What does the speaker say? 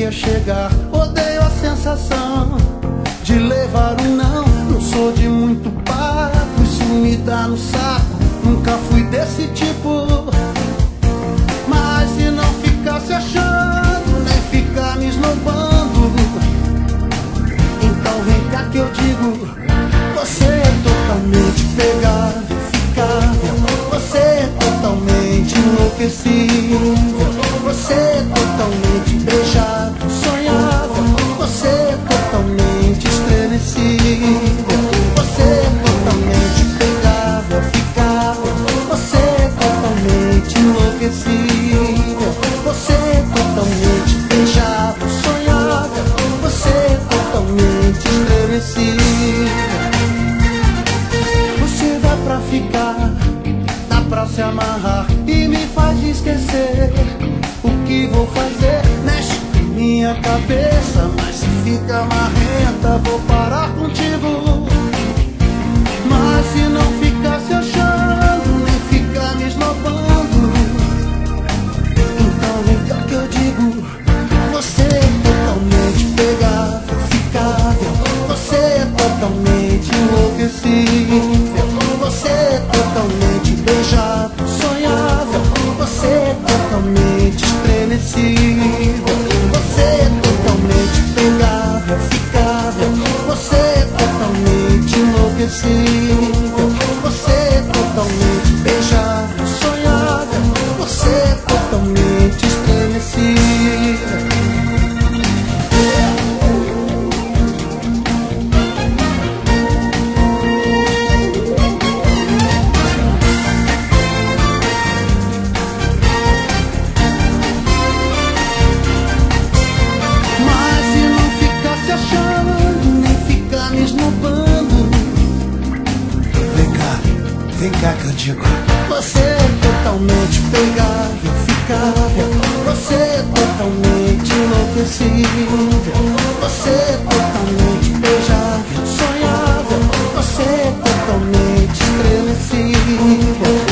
ia chegar. Odeio a sensação de levar um não. Não sou de muito papo, isso me dá no saco. Nunca fui desse tipo. Mas se não ficar se achando, nem ficar me esnobando, então vem cá que eu digo: você é totalmente pegável, ficável. Você é totalmente enlouquecível. Você é totalmente beijável, sonhável. Você é totalmente estremecível. Você é totalmente pegável, ficável. Você é totalmente enlouquecível. Você é totalmente beijável, sonhável. Você é totalmente estremecível. Você dá pra ficar, dá pra se amarrar e me faz esquecer o que vou fazer. Mexe com minha cabeça, mas se fica marrenta, vou parar contigo. Mas se não ficar se achando, nem ficar me esnobando, então vem cá que eu digo: você é totalmente pegável, ficável. Você é totalmente enlouquecível. Você é totalmente beijável, sonhável. Você é totalmente estremecível. Você é totalmente pegável, ficável. Você é totalmente enlouquecível. Você é totalmente beijável, sonhável. Você é totalmente estremecível. Vem cá que eu digo: você é totalmente pegável, ficável. Você é totalmente enlouquecível. Você é totalmente beijável, sonhável. Você é totalmente estremecível.